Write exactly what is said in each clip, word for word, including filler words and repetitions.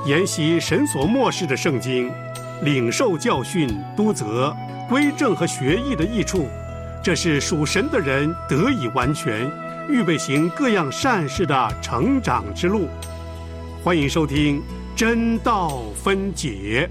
研习神所默示的圣经，领受教训、督责、归正和学艺的益处，这是属神的人得以完全，预备行各样善事的成长之路。欢迎收听真道分解。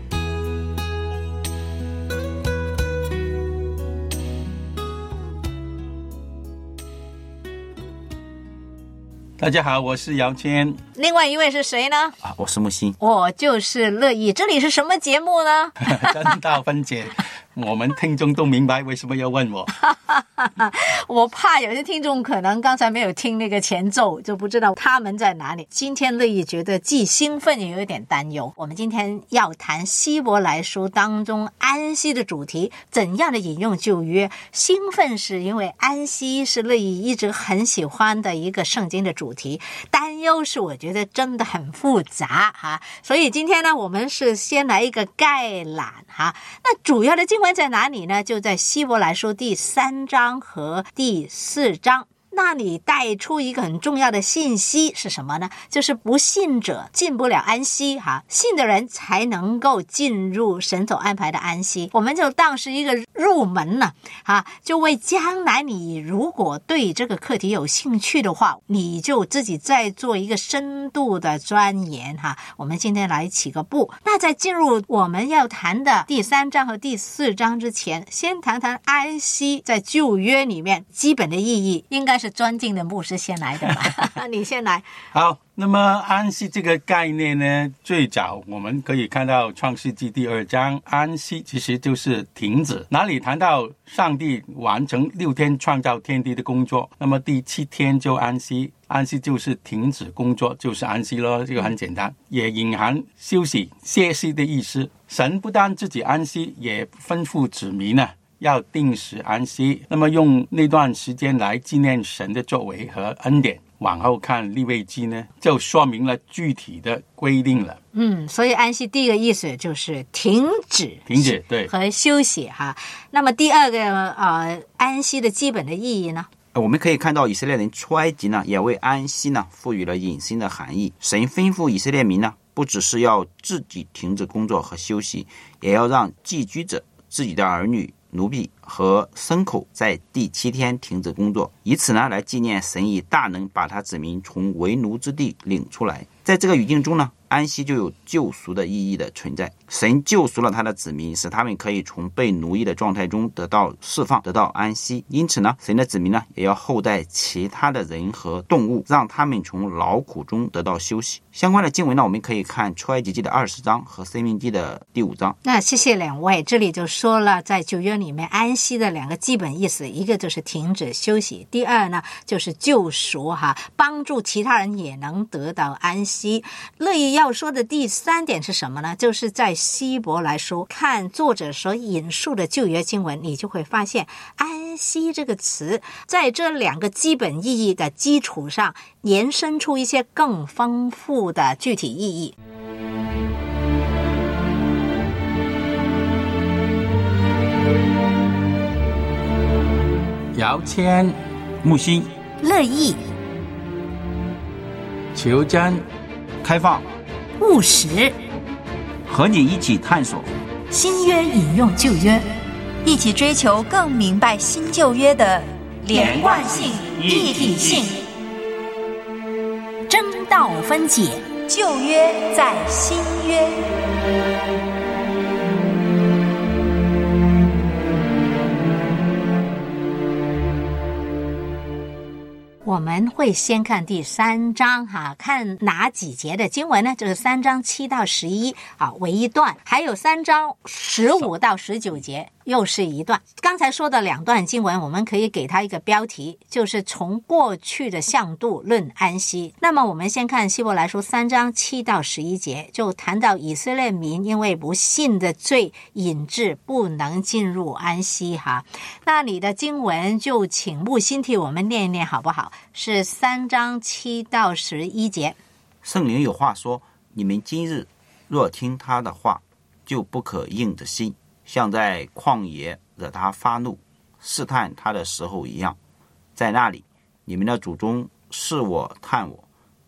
大家好，我是姚谦。 另外一位是谁呢？ 啊，我是木星。 我就是乐意。这里是什么节目呢？ 真道分解。我们听众都明白为什么要问我。 我怕有些听众可能刚才没有听那个前奏，就不知道他们在哪里。今天乐意觉得既兴奋也有点担忧。我们今天要谈希伯来书当中安息的主题，怎样的引用旧约。兴奋是因为安息是乐意一直很喜欢的一个圣经的主题，担忧是我觉得真的很复杂哈。所以今天呢，我们是先来一个概览哈。那主要的经文在哪里呢？就在希伯来书第三章和第四章。那里带出一个很重要的信息是什么呢？就是不信者进不了安息哈，信的人才能够进入神所安排的安息。我们就当是一个入门了哈，就为将来你如果对这个课题有兴趣的话，你就自己再做一个深度的钻研哈。我们今天来起个步。那在进入我们要谈的第三章和第四章之前，先谈谈安息在旧约里面基本的意义，应该是尊敬的牧师先来的吧。你先来。 好，那么安息这个概念呢，最早我们可以看到创世纪第二章，安息其实就是停止，哪里谈到上帝完成六天创造天地的工作，那么第七天就安息，安息就是停止工作，就是安息咯，这个很简单，也隐含休息歇息的意思。神不但自己安息，也吩咐子民呢要定时安息，那么用那段时间来纪念神的作为和恩典。往后看利未记呢，就说明了具体的规定了。 嗯，所以安息第一个意思就是停止， 停止对和休息哈。那么第二个呃，安息的基本的意义呢？ 我们可以看到以色列人出埃及呢，也为安息呢赋予了隐性的含义。神吩咐以色列民呢，不只是要自己停止工作和休息，也要让寄居者、自己的儿女、奴婢和牲口在第七天停止工作，以此呢来纪念神以大能把他子民从为奴之地领出来。在这个语境中呢，安息就有救赎的意义的存在。神救赎了他的子民，使他们可以从被奴役的状态中得到释放，得到安息。因此呢，神的子民呢也要厚待其他的人和动物，让他们从劳苦中得到休息。相关的经文呢，我们可以看出埃及记的二十章和申命记的第五章。 那谢谢两位，这里就说了在旧约里面安息的两个基本意思，一个就是停止休息，第二呢就是救赎哈，帮助其他人也能得到安息。乐意要说的第三点是什么呢？就是在希伯来书看作者所引述的旧约经文，你就会发现安息这个词在这两个基本意义的基础上延伸出一些更丰富的具体意义。 姚谦、木星、 乐意、 求真、 开放、 务实， 和你一起探索新约引用旧约， 一起追求更明白新旧约的连贯性、一体性，真道分解， 旧约在新约。 我们会先看第三章哈，看哪几节的经文呢？就是三章七到十一啊，为一段，还有三章十五到十九节又是一段。刚才说的两段经文，我们可以给它一个标题，就是从过去的向度论安息。那么我们先看希伯来书三章七到十一节，就谈到以色列民因为不信的罪引致不能进入安息哈。那你的经文就请木星替我们念一念好不好？是三章七到十一节。 圣灵有话说，你们今日若听他的话，就不可硬着心，像在旷野惹他发怒试探他的时候一样。在那里，你们的祖宗试我探我，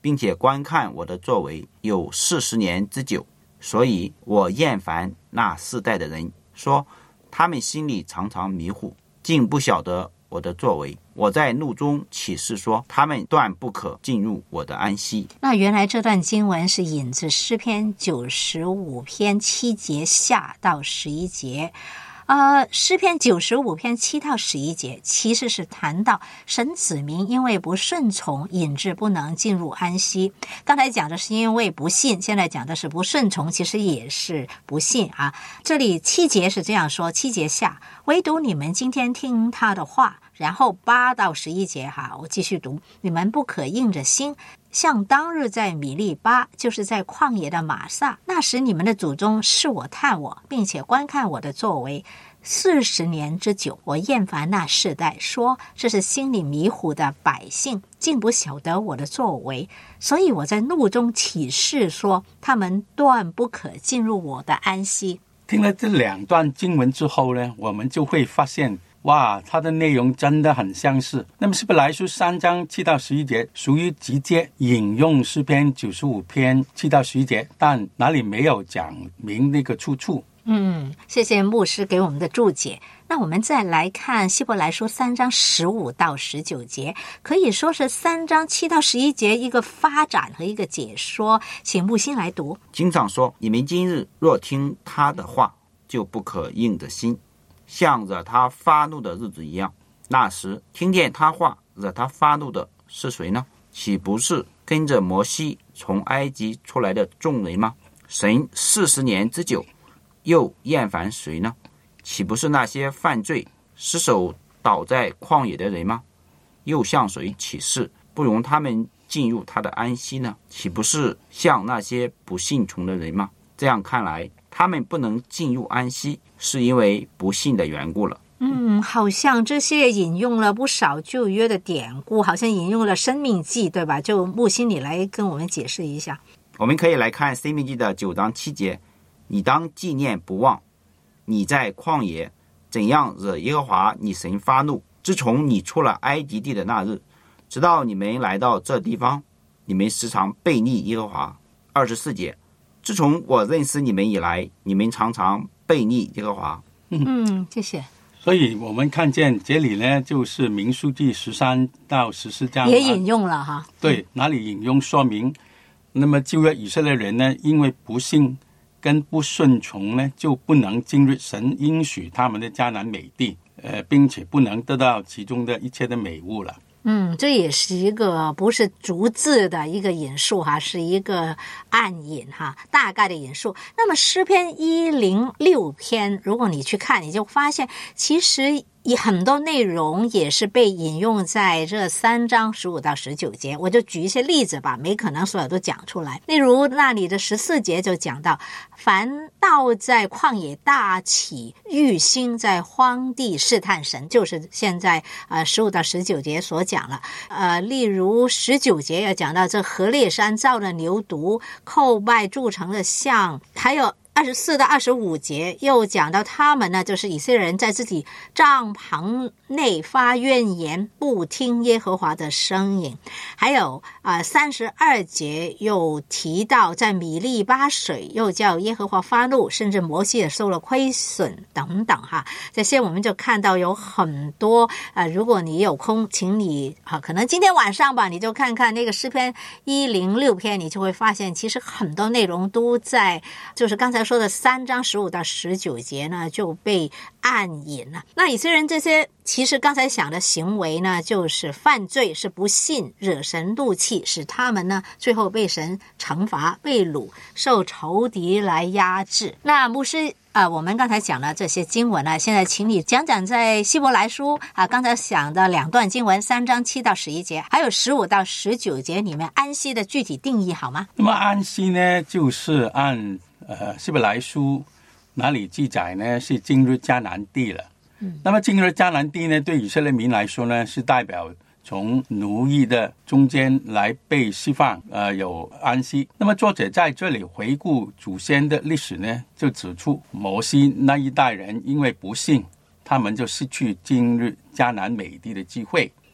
并且观看我的作为有四十年之久，所以我厌烦那世代的人，说他们心里常常迷糊，竟不晓得我的作为。我在怒中起誓说，他们断不可进入我的安息。 那原来这段经文是引自诗篇九十五篇七节下到十一节。呃，诗篇九十五篇七到十一节其实是谈到神子民因为不顺从，引致不能进入安息。刚才讲的是因为不信，现在讲的是不顺从，其实也是不信啊。这里七节是这样说，七节下，唯独你们今天听他的话。然后八到十一节哈，我继续读，你们不可硬着心，像当日在米利巴，就是在旷野的玛撒，那时你们的祖宗试我探我，并且观看我的作为四十年之久。我厌烦那世代，说这是心里迷糊的百姓，竟不晓得我的作为，所以我在怒中起誓说，他们断不可进入我的安息。 听了这两段经文之后呢，我们就会发现哇，它的内容真的很相似。那么希伯来书三章七到十一节属于直接引用诗篇九十五篇七到十一节，但哪里没有讲明那个出处。 嗯，谢谢牧师给我们的注解。那我们再来看希伯来书三章十五到十九节，可以说是三章七到十一节一个发展和一个解说，请木心来读。 经常说，你们今日若听他的话，就不可硬着心，像惹他发怒的日子一样。那时听见他话惹他发怒的是谁呢？岂不是跟着摩西从埃及出来的众人吗？神四十年之久，又厌烦谁呢？岂不是那些犯罪失手倒在旷野的人吗？又向谁起誓，不容他们进入他的安息呢？岂不是像那些不信从的人吗？这样看来，他们不能进入安息，是因为不信的缘故了。 嗯，好像这些引用了不少旧约的典故，好像引用了生命记，对吧？就木心你来跟我们解释一下。 我们可以来看生命记的九章七节，你当纪念不忘你在旷野怎样惹耶和华你神发怒，自从你出了埃及地的那日，直到你们来到这地方，你们时常悖逆耶和华。二十四节，自从我认识你们以来，你们常常悖逆耶和华。 嗯，谢谢。 所以我们看见这里呢，就是民数记十三到十四章也引用了哈。 对，哪里引用说明，那么旧约以色列人呢，因为不信跟不顺从呢，就不能进入神应许他们的迦南美地，呃，并且不能得到其中的一切的美物了。 嗯，这也是一个不是逐字的一个引述哈，是一个暗引哈，大概的引述。那么诗篇一零六篇，如果你去看，你就发现其实以很多内容也是被引用在这三章十五到十九节。我就举一些例子吧，没可能所有都讲出来。例如那里的十四节就讲到，凡道在旷野大起欲心，在荒地试探神，就是现在呃十五到十九节所讲了。呃，例如十九节要讲到这何烈山造的牛犊，叩拜铸成的像，还有二十四到二十五节又讲到他们呢，就是以色列人在自己帐篷内发怨言，不听耶和华的声音。还有啊，三十二节又提到在米利巴水又叫耶和华发怒，甚至摩西也受了亏损等等哈。这些我们就看到有很多啊、呃，如果你有空，请你啊，可能今天晚上吧，你就看看那个诗篇一零六篇，你就会发现其实很多内容都在，就是刚才说的三章十五到十九节呢就被暗引了。那以色列人这些其实刚才想的行为呢，就是犯罪，是不信，惹神怒气，使他们呢最后被神惩罚，被掳，受仇敌来压制。那牧师啊、呃，我们刚才讲了这些经文呢，现在请你讲讲在希伯来书啊，刚才讲的两段经文，三章七到十一节，还有十五到十九节里面安息的具体定义好吗？ 那么安息呢，就是按呃希伯来书哪里记载呢？是进入迦南地了。嗯，那么进入迦南地呢，对以色列民来说呢，是代表从奴役的中间来被释放，呃，有安息。那么作者在这里回顾祖先的历史呢，就指出摩西那一代人因为不信，他们就失去进入迦南美地的机会。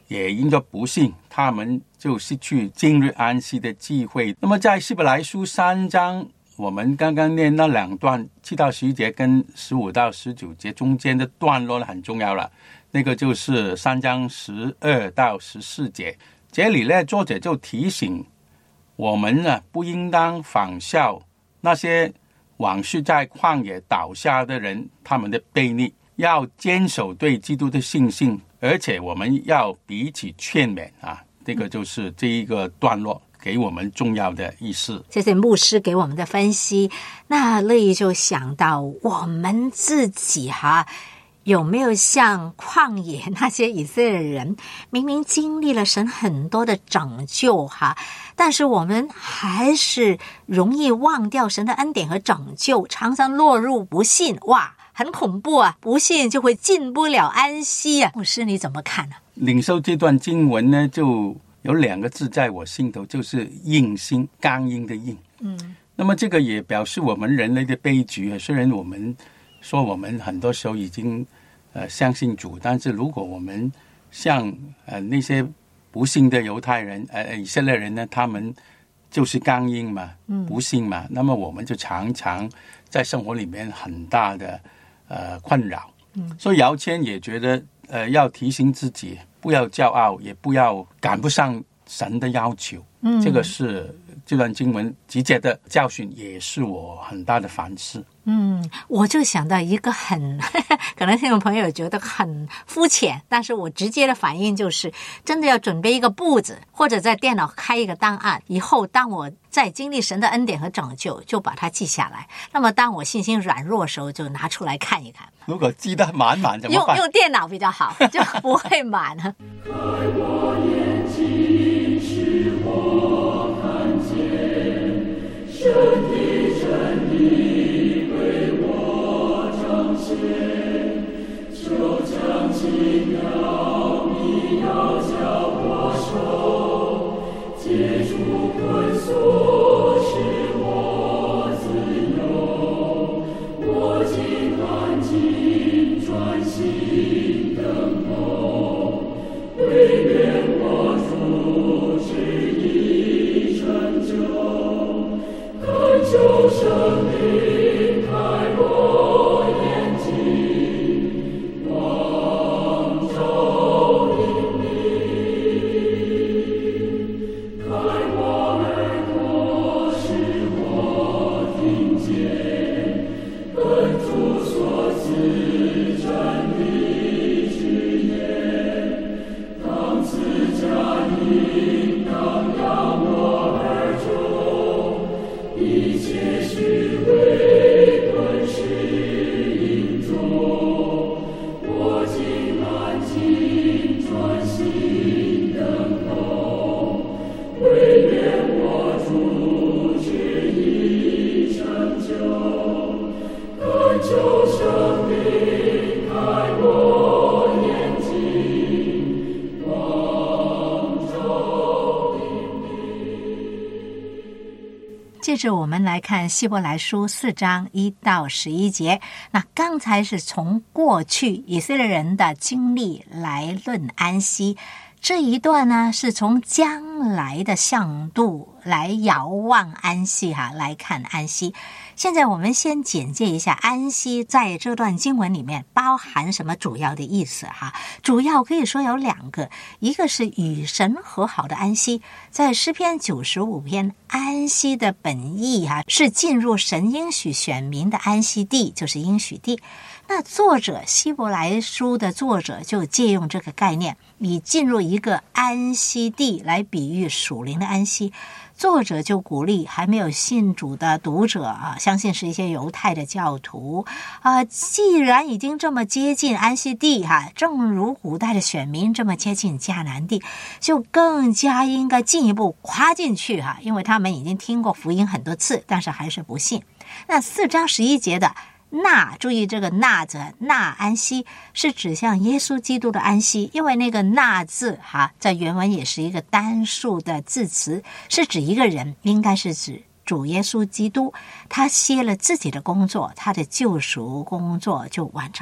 也因着不信，他们就失去今日安息的机会。那么在希伯来书三章，我们刚刚念那两段七到十一节跟十五到十九节中间的段落很重要了，那个就是三章十二到十四节。这里呢，作者就提醒我们呢，不应当仿效那些往事在旷野倒下的人，他们的悖逆，要坚守对基督的信心，而且我们要彼此劝勉啊。这个就是这一个段落给我们重要的意思。 谢谢牧师给我们的分析。那乐意就想到我们自己哈，有没有像旷野那些以色列人，明明经历了神很多的拯救哈，但是我们还是容易忘掉神的恩典和拯救，常常落入不信。哇，很恐怖啊！不信就会进不了安息啊。牧师你怎么看呢？ 领受这段经文呢，就有两个字在我心头，就是硬心，刚硬的硬。嗯，那么这个也表示我们人类的悲剧。虽然我们说我们很多时候已经呃相信主，但是如果我们像呃那些不信的犹太人呃以色列人呢，他们就是刚硬嘛，不信嘛，那么我们就常常在生活里面很大的呃困扰。嗯，所以姚谦也觉得呃要提醒自己，不要骄傲，也不要赶不上神的要求。嗯，这个是这段经文直接的教训，也是我很大的反思。 嗯，我就想到一个很可能听众朋友觉得很肤浅，但是我直接的反应就是真的要准备一个簿子，或者在电脑开一个档案，以后当我在经历神的恩典和拯救，就把它记下来。那么当我信心软弱的时候，就拿出来看一看。 如果记得满满怎么办？ 用用电脑比较好，就不会满了。开我眼睛，使我看见神的真理为我彰显，就将奇妙你要叫我手，解除捆锁，使我自由。我竟安静专心等候，为愿我主旨意成就，恳求圣灵开我眼睛，光照引领，开我耳朵，使我听见本主所赐真理之言，当赐佳音当扬我耳中，一切虚伪本是影中，我竟安静专心等候，为愿我主旨意成就，恳求圣灵开我眼睛，光照引领。接着我们来看希伯来书四章一到十一节。那刚才是从过去以色列人的经历来论安息，这一段呢是从将来的向度来遥望安息哈，来看安息。现在我们先简介一下安息在这段经文里面包含什么主要的意思哈。主要可以说有两个，一个是与神和好的安息，在诗篇九十五篇安息的本意哈，是进入神应许选民的安息地，就是应许地。那作者希伯来书的作者就借用这个概念，以进入一个安息地来比喻属灵的安息。作者就鼓励还没有信主的读者啊，相信是一些犹太的教徒啊，既然已经这么接近安息地哈、啊，正如古代的选民这么接近迦南地，就更加应该进一步跨进去哈、啊，因为他们已经听过福音很多次，但是还是不信。那四章十一节的那，注意这个那字，那安息是指向耶稣基督的安息，因为那个那字哈，在原文也是一个单数的字词，是指一个人，应该是指主耶稣基督，他歇了自己的工作，他的救赎工作就完成了。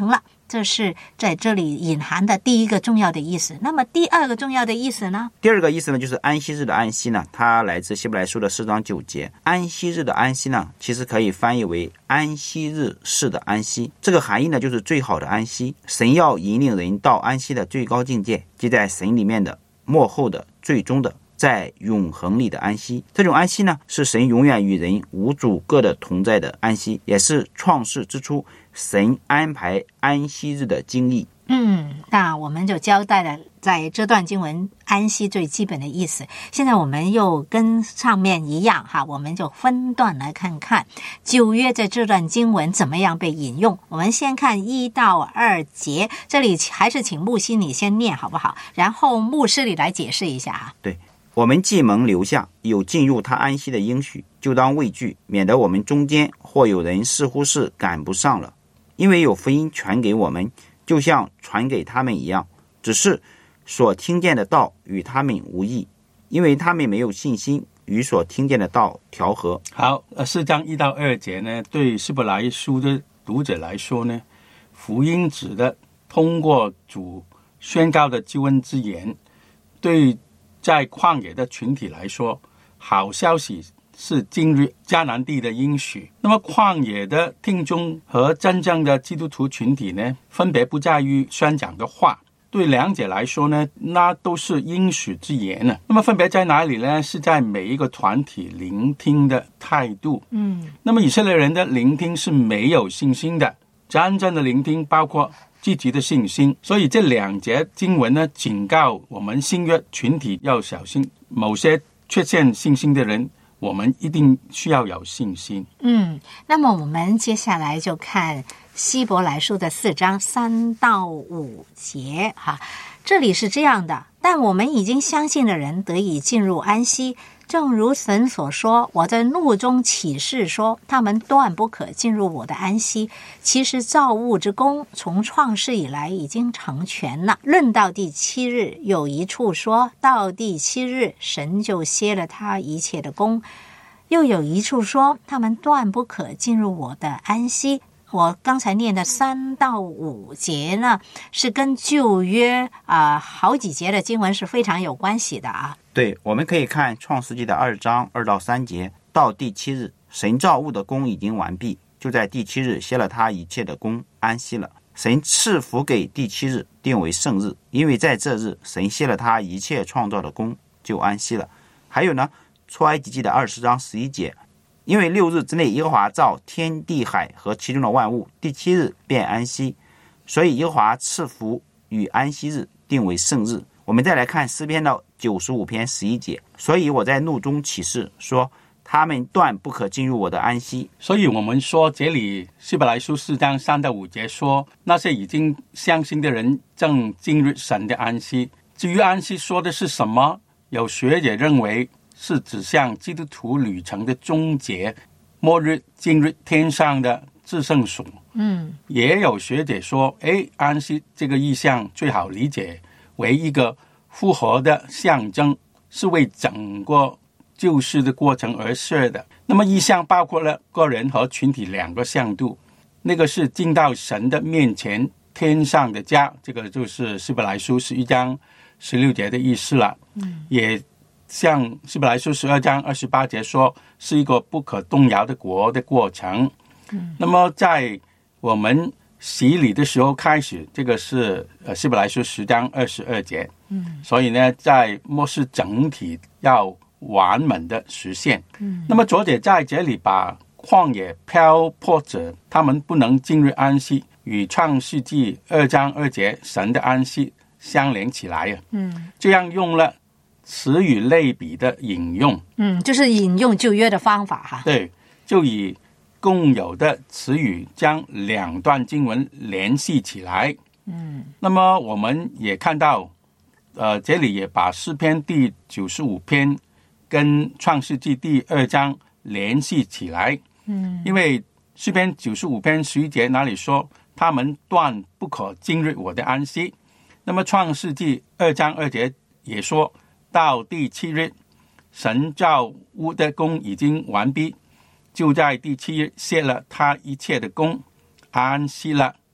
这是在这里隐含的第一个重要的意思。那么第二个重要的意思呢？ 第二个意思呢，就是安息日的安息呢，它来自希伯来书的四章九节。安息日的安息呢，其实可以翻译为安息日式的安息。这个含义呢，就是最好的安息。神要引领人到安息的最高境界，即在神里面的末后的最终的在永恒里的安息。这种安息呢，是神永远与人无阻隔的同在的安息，也是创世之初神安排安息日的经历。 嗯，那我们就交代了在这段经文安息最基本的意思。现在我们又跟上面一样哈，我们就分段来看看旧约在这段经文怎么样被引用。我们先看一到二节，这里还是请木心你先念好不好？然后牧师你来解释一下哈。 对，我们既蒙留下有进入他安息的应许，就当畏惧，免得我们中间或有人似乎是赶不上了。因为有福音传给我们，就像传给他们一样，只是所听见的道与他们无异，因为他们没有信心与所听见的道调和。 好，呃，四章一到二节呢，对希伯来书的读者来说呢，福音指的通过主宣告的救恩之言，对在旷野的群体来说，好消息是今日迦南地的应许。那么旷野的听众和真正的基督徒群体呢，分别不在于宣讲的话，对两者来说呢，那都是应许之言呢。那么分别在哪里呢？是在每一个团体聆听的态度。 嗯， 那么以色列人的聆听是没有信心的，真正的聆听包括积极的信心。所以这两节经文呢，警告我们新约群体要小心，某些缺陷信心的人，我们一定需要有信心。 嗯，那么我们接下来就看希伯来书的四章三到五节哈，这里是这样的：但我们已经相信的人得以进入安息，正如神所说，我在怒中起誓说，他们断不可进入我的安息。其实造物之功从创世以来已经成全了。论到第七日，有一处说到第七日，神就歇了他一切的功。又有一处说，他们断不可进入我的安息。我刚才念的三到五节呢，是跟旧约啊、呃、好几节的经文是非常有关系的啊。 对，我们可以看创世纪的二章二到三节，到第七日，神造物的工已经完毕，就在第七日歇了他一切的工，安息了。神赐福给第七日，定为圣日，因为在这日，神歇了他一切创造的工，就安息了。还有呢，出埃及记的二十章十一节，因为六日之内耶和华造天地海和其中的万物，第七日便安息，所以耶和华赐福与安息日，定为圣日。我们再来看诗篇的九十五篇十一节，所以我在怒中起誓说，他们断不可进入我的安息。 所以我们说，这里希伯来书四章三到五节说，那些已经相信的人正进入神的安息。至于安息说的是什么，有学者认为是指向基督徒旅程的终结，末日进入天上的至圣所。 嗯， 也有学者说，诶，安息这个意象最好理解为一个复活的象征，是为整个救世的过程而设的。那么意象包括了个人和群体两个向度，那个是进到神的面前，天上的家，这个就是希伯来书十一章十六节的意思了。嗯，也像希伯来书十二章二十八节说，是一个不可动摇的国的过程。嗯，那么在我们洗礼的时候开始，这个是呃希伯来书十章二十二节。嗯，所以呢，在末世整体要完满的实现。嗯，那么作者在这里把旷野漂泊者他们不能进入安息，与创世纪二章二节神的安息相连起来啊。嗯，这样用了词语类比的引用。 嗯，就是引用旧约的方法哈。 对，就以共有的词语将两段经文联系起来。嗯，那么我们也看到，呃，这里也把诗篇第九十五篇跟创世纪第二章联系起来。嗯，因为诗篇九十五篇十一节那里说，他们断不可进入我的安息。那么创世纪二章二节也说到第七日，神造物的工已经完毕，就在第七日歇了他一切的工，安息了。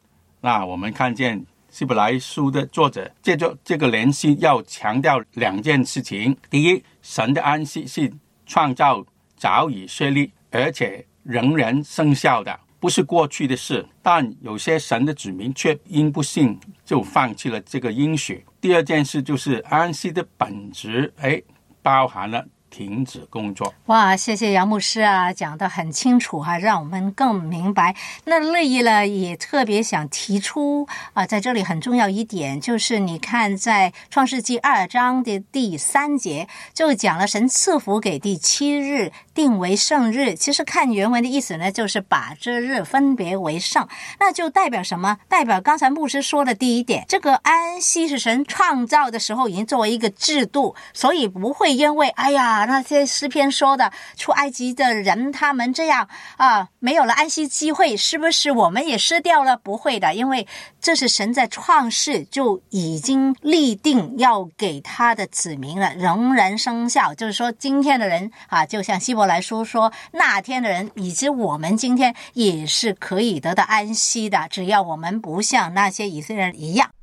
那我们看见希伯来书的作者借着这个联系要强调两件事情。第一，神的安息是创造早已设立而且仍然生效的，不是过去的事，但有些神的子民却因不信就放弃了这个应许。第二件事就是安息的本质，哎，包含了停止工作。 哇，谢谢杨牧师啊，讲得很清楚哈、啊，让我们更明白。那乐意呢也特别想提出啊，在这里很重要一点就是你看在创世纪二章的第三节就讲了神赐福给第七日定为圣日，其实看原文的意思呢就是把这日分别为圣，那就代表什么？代表刚才牧师说的第一点，这个安息是神创造的时候已经作为一个制度，所以不会因为哎呀那些诗篇说的出埃及的人他们这样啊，没有了安息机会，是不是我们也失掉了？不会的，因为这是神在创世就已经立定要给他的子民了，仍然生效。就是说今天的人啊，就像希伯来书说那天的人以及我们今天也是可以得到安息的，只要我们不像那些以色列人一样。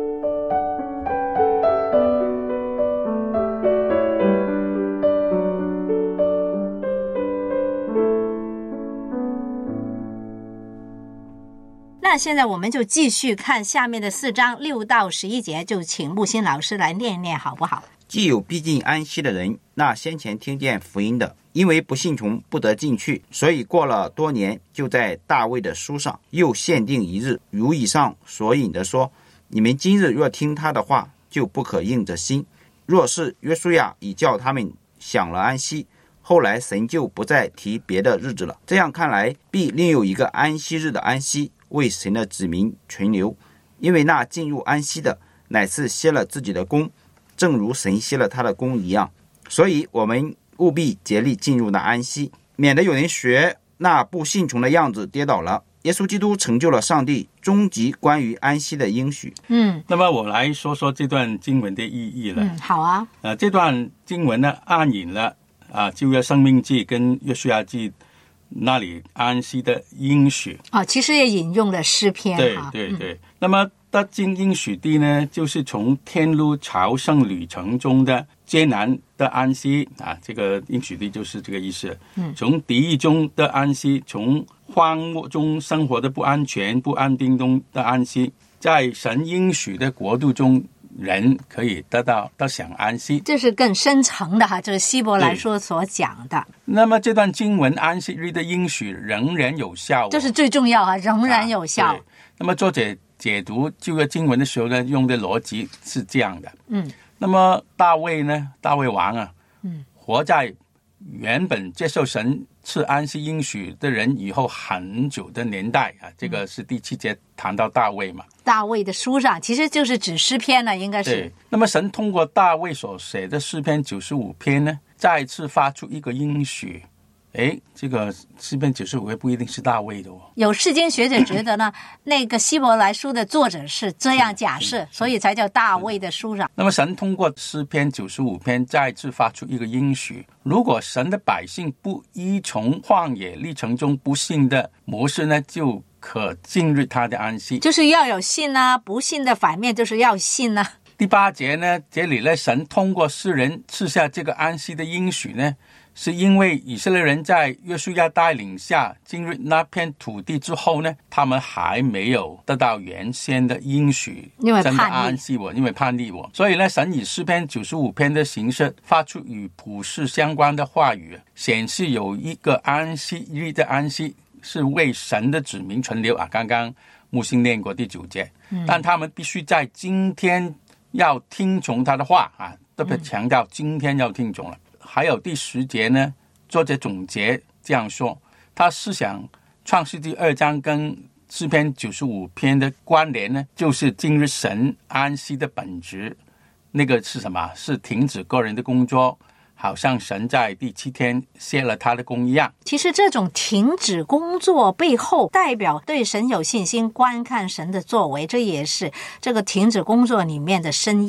那现在我们就继续看下面的四章六到十一节，就请木心老师来念念好不好？ 既有必进安息的人，那先前听见福音的，因为不信从不得进去，所以过了多年，就在大卫的书上又限定一日，如以上所引的说，你们今日若听他的话，就不可硬着心。若是约书亚已叫他们享了安息，后来神就不再提别的日子了。这样看来，必另有一个安息日的安息为神的子民存留，因为那进入安息的乃是歇了自己的工，正如神歇了他的工一样。所以我们务必竭力进入那安息，免得有人学那不信从的样子跌倒了。耶稣基督成就了上帝终极关于安息的应许。 嗯， 那么我来说说这段经文的意义了。 嗯，好啊。 呃，这段经文呢，暗引了啊旧约申命记跟约书亚记那里安息的应许啊、哦，其实也引用了诗篇。 对对对、嗯、那么得经应许地呢，就是从天路朝圣旅程中的艰难的安息啊，这个应许地就是这个意思。嗯，从敌意中的安息，从荒漠中生活的不安全不安定中的安息，在神应许的国度中人可以得到得享安息， 这是更深层的哈，这是希伯来书所讲的。 那么这段经文安息日的应许仍然有效、哦， 这是最重要啊，仍然有效。 啊、那么作者解读旧约经文的时候呢，用的逻辑是这样的。嗯，那么大卫呢，大卫王啊，嗯，活在原本接受神赐安息应许的人以后很久的年代啊，这个是第七节谈到大卫嘛。 大卫的书上其实就是指诗篇了，应该是。 对，那么神通过大卫所写的诗篇九十五篇呢，再次发出一个应许。哎，这个诗篇九十五篇不一定是大卫的哦。 有释经学者觉得呢，那个希伯来书的作者是这样假设，所以才叫大卫的书上。 那么神通过诗篇九十五篇再次发出一个应许，如果神的百姓不依从旷野历程中不信的模式呢，就可进入他的安息。 就是要有信啊，不信的反面就是要信啊。 第八节呢，这里呢，神通过世人赐下这个安息的应许呢，是因为以色列人在约书亚带领下进入那片土地之后呢，他们还没有得到原先的应许， 因为真的安息我，因为叛逆我，所以呢，神以诗篇九十五篇的形式发出与普世相关的话语，显示有一个安息日的安息是为神的子民存留啊。刚刚木星念过第九节、嗯、但他们必须在今天要听从他的话啊，特别强调今天要听从了、嗯、还有第十节呢，作者总结这样说，他思想创世纪二章跟诗篇九十五篇的关联呢，就是今日神安息的本质，那个是什么？是停止个人的工作，好像神在第七天歇了他的工一样。 其实这种停止工作背后代表对神有信心，观看神的作为，这也是这个停止工作里面的深意啊。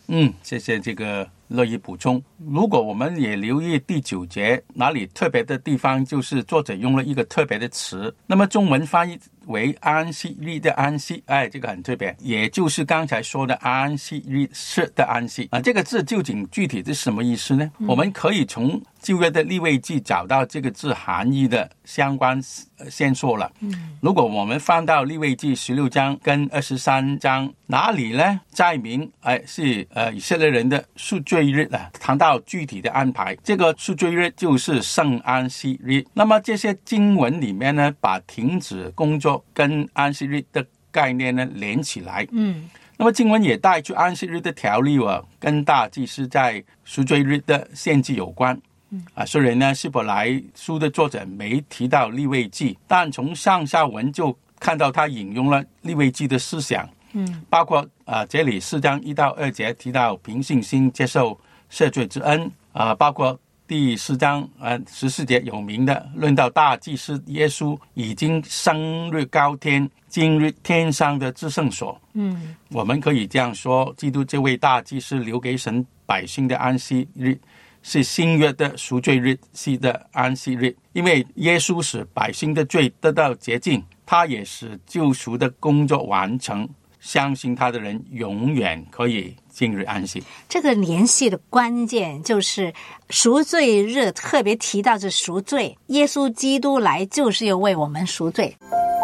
嗯，谢谢这个乐意补充。如果我们也留意第九节哪里特别的地方，就是作者用了一个特别的词，那么中文翻译为安息日的安息，哎，这个很特别，也就是刚才说的安息日是的安息啊。这个字究竟具体是什么意思呢？嗯、我们可以从旧约的利未记找到这个字含义的相关线索了。嗯，如果我们翻到利未记十六章跟二十三章，哪里呢载明哎是呃以色列人的赎罪日啊，谈到具体的安排，这个赎罪日就是圣安息日。那么这些经文里面呢，把停止工作跟安息日的概念呢连起来。嗯，那么经文也带出安息日的条例啊，跟大祭司在赎罪日的献祭有关。啊，虽然呢希伯来书的作者没提到利未记，但从上下文就看到他引用了利未记的思想。嗯，包括啊、呃、这里四章一到二节提到凭信心接受赦罪之恩啊、呃，包括第四章呃十四节有名的论到大祭司耶稣已经升入高天，进入天上的至圣所。嗯，我们可以这样说，基督这位大祭司留给神百姓的安息日是新约的赎罪日系的安息日，因为耶稣使百姓的罪得到洁净，他也使救赎的工作完成，相信他的人永远可以进入安息。 这个联系的关键就是赎罪日特别提到是赎罪，耶稣基督来就是要为我们赎罪。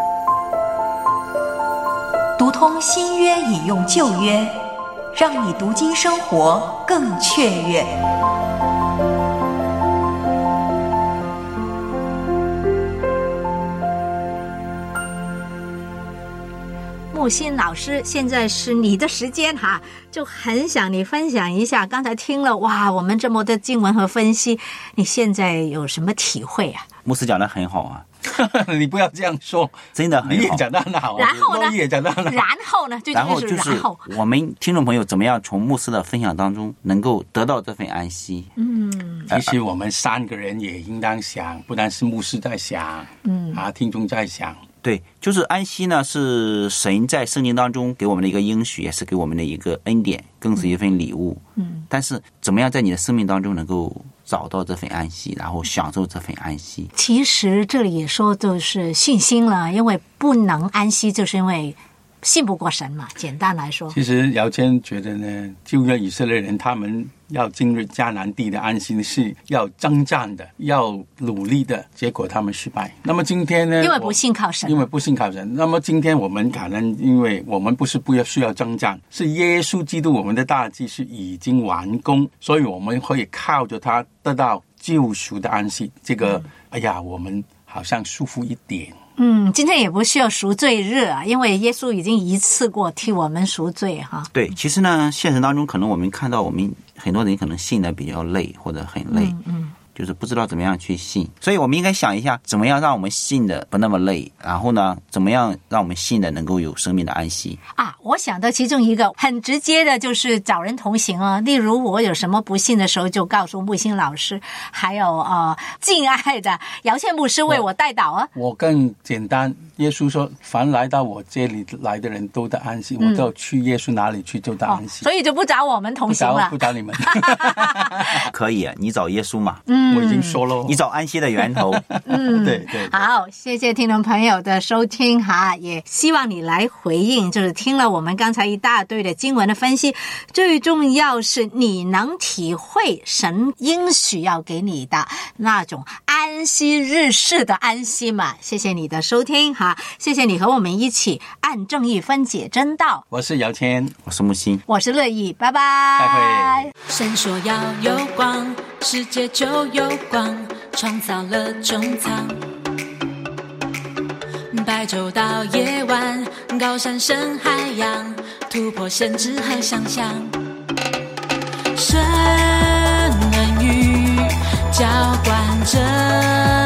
读通新约引用旧约，让你读经生活更雀跃。 木心老师，现在是你的时间哈，就很想你分享一下，刚才听了哇，我们这么多经文和分析，你现在有什么体会啊？ 牧师讲得很好啊。 你不要这样说， 真的很好， 你也讲得很好、啊、 然后呢？ 你也讲得很好。 然后呢？ 然后就是我们听众朋友怎么样从牧师的分享当中能够得到这份安息。 嗯，其实我们三个人也应当想，不单是牧师在想，嗯啊，听众在想。 对，就是安息呢，是神在圣经当中给我们的一个应许，也是给我们的一个恩典，更是一份礼物。嗯，但是怎么样在你的生命当中能够找到这份安息，然后享受这份安息？ 其实这里也说就是信心了，因为不能安息，就是因为信不过神嘛。简单来说， 其实姚谦觉得呢，旧约以色列人他们要进入迦南地的安息是要征战的，要努力的，结果他们失败。那么今天呢， 因为不信靠神， 因为不信靠神。那么今天我们可能因为我们不是不要需要征战，是耶稣基督我们的大祭司已经完工，所以我们可以靠着他得到救赎的安息。这个、嗯、哎呀，我们好像舒服一点。 嗯，今天也不需要赎罪日啊，因为耶稣已经一次过替我们赎罪哈。 对，其实呢，现实当中可能我们看到我们很多人可能信的比较累或者很累，嗯嗯，就是不知道怎么样去信，所以我们应该想一下，怎么样让我们信的不那么累，然后呢，怎么样让我们信的能够有生命的安息啊？我想到其中一个很直接的就是找人同行啊，例如我有什么不信的时候，就告诉木星老师，还有呃敬爱的姚谦牧师为我代祷啊。 我更简单，耶稣说，凡来到我这里来的人都得安息，嗯、我都去耶稣哪里去就得安息、 哦，所以就不找我们同行了， 不找, 不找你们。 可以啊，你找耶稣嘛。 嗯，我已经说了， 你找安息的源头。 嗯， 对 对, 对。 好，谢谢听众朋友的收听哈，也希望你来回应，就是听了我们刚才一大堆的经文的分析，最重要是你能体会神应许要给你的那种安息日式的安息嘛。谢谢你的收听哈，谢谢你和我们一起按正义分解真道。 我是姚谦， 我是木星， 我是乐意，拜拜， 再会。 神说要有光，世界就有光，创造了中藏。白昼到夜晚，高山深海洋，突破限制和想象。神恩雨浇灌着